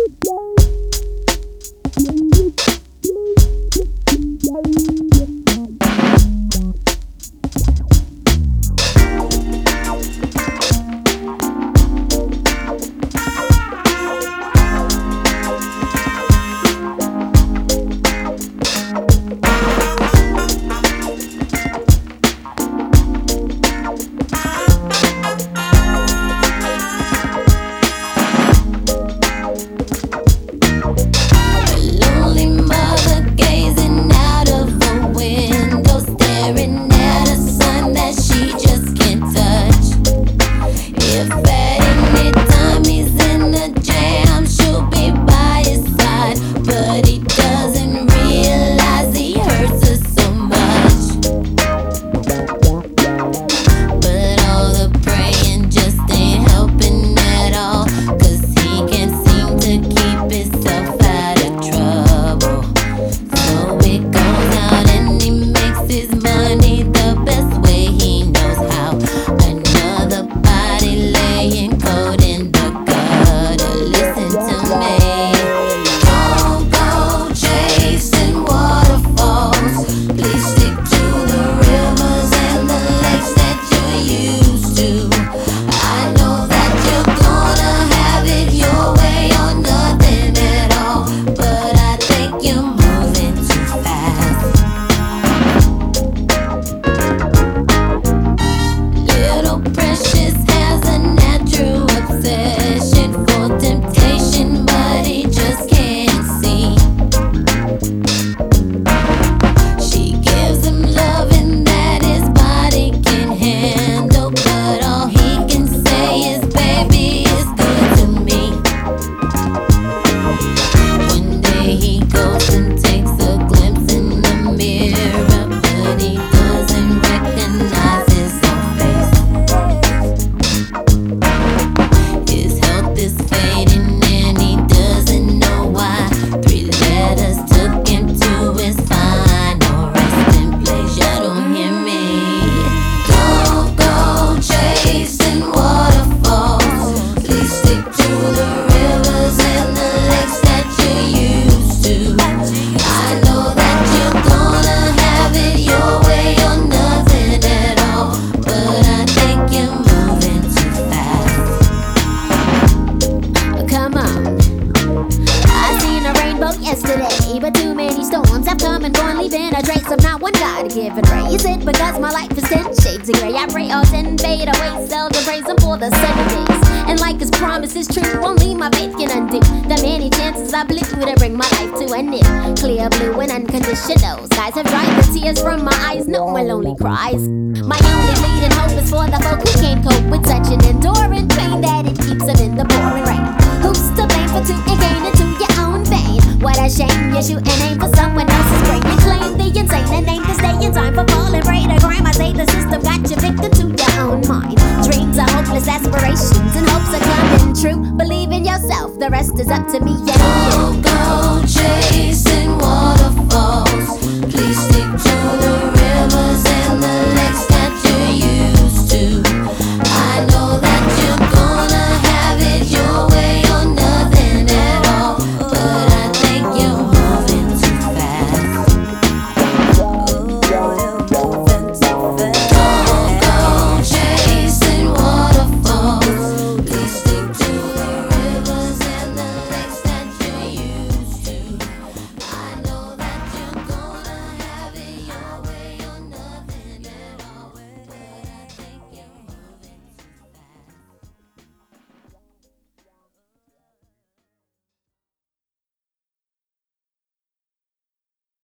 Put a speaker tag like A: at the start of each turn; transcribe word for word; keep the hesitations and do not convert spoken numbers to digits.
A: Yesterday, but too many storms have come and gone, leaving a trace of not one God given raise it because my life is ten shades of gray. I pray all sin fade away, seldom praise Him for the sunny days. And like His promise is true, only my faith can undo the many chances I blew to bring my life to an end. Clear blue and unconditional skies have dried the tears from my eyes, no more lonely cries. My only leading hope is for the folk who can't cope with such an enduring pain that it keeps them in the pouring rain. Who's to blame for two and gain into your own vein? What a shame, you shoot an aim for someone else's brain. You claim the insane and aim to stay in time for falling prey to crime. I say the system got you victim to your own mind. Dreams are hopeless aspirations and hopes are coming true. Believe in yourself, the rest is up to me and you.
B: Go, go, chase.